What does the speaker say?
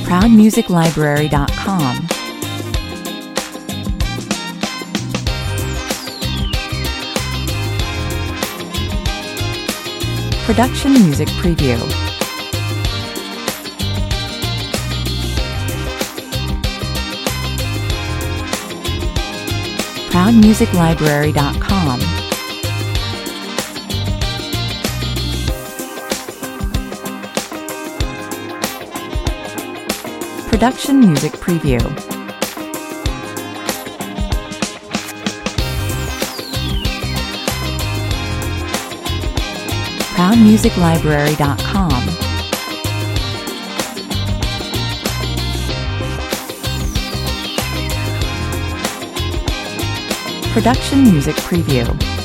ProudMusicLibrary.com. Production Music Preview. ProudMusicLibrary.com. Production Music Preview. ProudMusicLibrary.com. Production Music Preview.